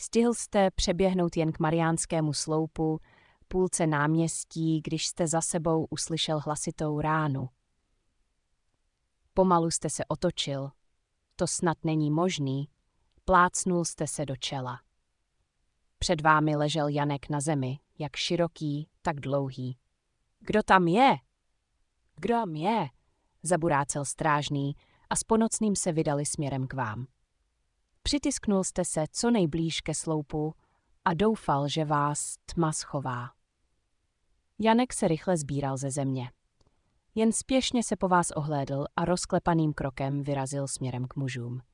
Stihl jste přeběhnout jen k Mariánskému sloupu, půlce náměstí, když jste za sebou uslyšel hlasitou ránu. Pomalu jste se otočil. To snad není možný. Plácnul jste se do čela. Před vámi ležel Janek na zemi, jak široký, tak dlouhý. Kdo tam je? Kdo tam je? Zaburácel strážný a s ponocným se vydali směrem k vám. Přitisknul jste se co nejblíž ke sloupu a doufal, že vás tma schová. Janek se rychle sbíral ze země. Jen spěšně se po vás ohlédl a rozklepaným krokem vyrazil směrem k mužům.